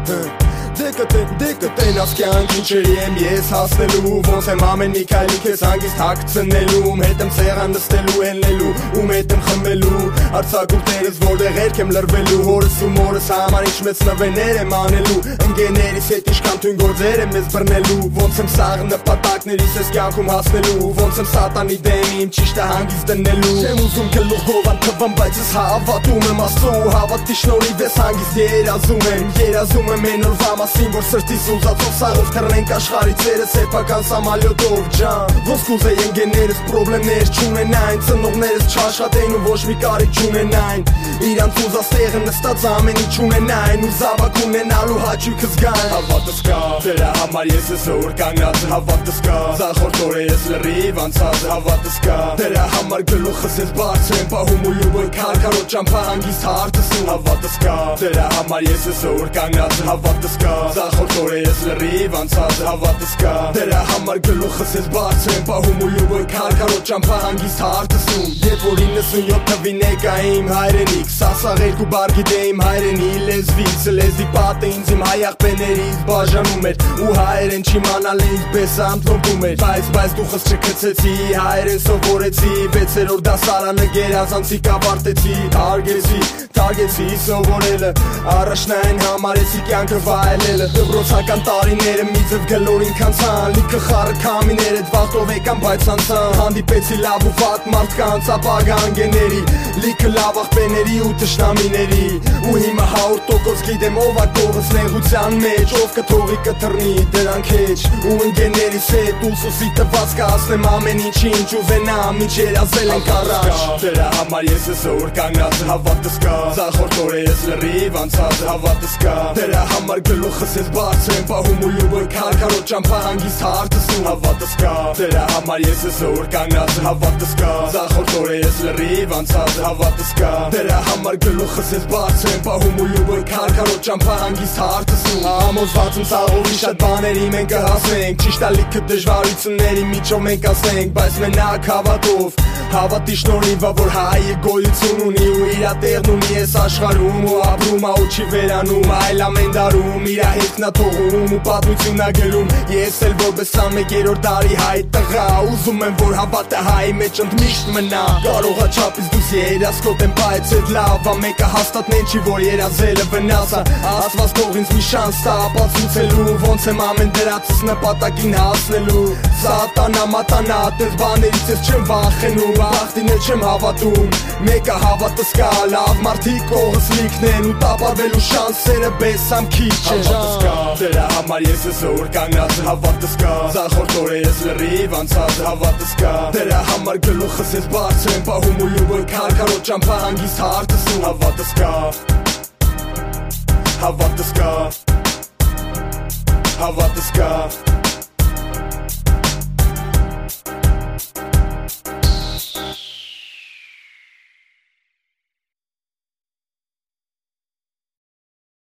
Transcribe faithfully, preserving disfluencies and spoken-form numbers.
Դեկտե, դեկտեն ասկյան քիչերի եմ ես հասնելու Ոնց եմ ամեն մի քայլի քեզ հանգիստ հագցնելու Հետ եմ սեղան նստելու, հենլելու, ում հետ եմ խմելու Արցակուրտերս որտեղ երկ եմ լրվելու Հորս ու մորս համար ինչ մեծ նվեներ եմ անելու Ընկերներիս հետ իշքան թույն գործեր եմ մեզ բռնելու Ոնց եմ սաղ նպատակներիս ես կյանքում հասնելու Ոնց եմ սատանի դեմ իմ ճիշտը հանգիստ դնելու Չեմ ուզում գլուխով անթվեմ, բայց ես հավատում եմ Աստծու հավատի շնորհիվ ես հանգիստ երազում եմ Երազում եմ են օրվա մասին, որ սրտիս ուզածով սաղով թռնենք աշխարհից երես սեփական սամալյոտով ջան Ոնց կուզեի ընկերներս պրոբլեմներ չունենային Ծնողներս չաշխատեին ու ոչ մի կարիք չունենային Իրանց ուզած տեղը նստած ամեն ինչ ունենային Ու զավակ ունենալու հաճույքը զգային Հավատս կա, դրա համար ես այսօր կանգնած Հավատս կա, ձախորդ օրերս լրիվ անցած Հավատս կա, դրա համար գլուխս ես բարձր եմ պահում ու լուբոյ քարքարոտ ճամփա հանգիստ հարտս ու Հավատս կա, դրա համար ես այսօր կանգնած Հավատս կա, ձախորդ օրերս լրիվ անցած Հավատս կա, դրա համար գլուխս ես բարձր եմ պահում ու լուբոյ քարքարոտ ճամփա հանգիստ հարտս ու Երբ որ իննսունյոթ թվին եկա իմ հայրենիք Սասաղ երկու բառ գիտեի իմ հայրենի լեզվից Լեզվի պատը ինձ իմ հայ աղբերներից բաժանում էր Ու հայերեն չիմանալ ինձ բեսը ամփոփում էր Բայց բայց դուխս չգցեցի, հայերեն սովորեցի Վեցերորդ դասարանը գերազանցիկ ավարտեցի Թարգեցի, թարգեցի սովորելը Առաջնային համարեցի կյանքը վայելելը Դպրոցական տարիները մի ձև գլորին կանցան Լիքը խառը քամիներ էդ վաղտով եկան բայց անցան Հանդիպեցի լավ ու վատ մարդկանց ապագա անգեների Լիքը լավ աղբերների ու թշնամիների Ու հիմա հարյուր տոկոս գիտեմ ով ա կողս նեղության մեջ Ով կթողի կթռնի դրանք հեչ Ու ընկերներիս հետ ուսուսի տված կհասնեմ ամեն ինչ ինչ ուզենամ Ինչ երազել ենք առաջ Դրա համար ես այսօր կանգնած հավատս կա Ձախորդ օրերս լրիվ անցած հավատս կա Դրա համար գլուխս ես բարձր եմ պահում ու լուբոյ քարքարոտ ճամփա հանգիստ հարտս ու Հավատս կա Դրա համար ես այսօր կանգնած հավատս կա Ձախորդ օրերս լրիվ անցած հավատս կա Դրա համար գլուխս ես բարձր եմ պահում ու լուբոյ քարքարոտ ճամփա հանգիստ հարտս ու Համոզված եմ սաղովի շատ բաների մենք կհասնենք Ճիշտ ա լիքը դժվարությունների միջով մենք ասենք Բայց մենակ հավատով Հավատի շնորհիվ ա որ հայը գոյություն ունի ու իրա տեղն ունի ես աշխարհում ու ապրում ա ու չի վերանում այլ ամեն դարում իրա հետքն ա թողում ու պատմություն ա գրում Ես էլ որպես ամեկերորդ դարի հայ տղա ուզում եմ որ հավատը հայի մեջ ընդմիշտ մնա Կարող ա չափից դուրս երազքոտ եմ բայց էդ լավ ա մեկը հաստատնեն չի որ երազելը վնաս ա Աստված թող ինձ մի շանս տա ապացուցելու ոնց եմ ամեն դրածս նպատակին հասնելու Սատանա մատանա այդպես բաներից ես չեմ վախենում Բախտին էլ չեմ հավատում Մեկը հավատս կա լավ մարդիկ կողս լիքնեն ու տապարվելու շանսերը բեսամ քիչ է Հավատս կա դրա համար ես այսօր կանգնած հավատս կա Ձախորդ օրերս լրիվ անցած հավատս կա Դրա համար գլուխս ես բարձր եմ պահում ու լուբոյ քարքարոտ ճամփա հանգիստ հարտս ու Հավատս կա Հավատս կա Հավատս կա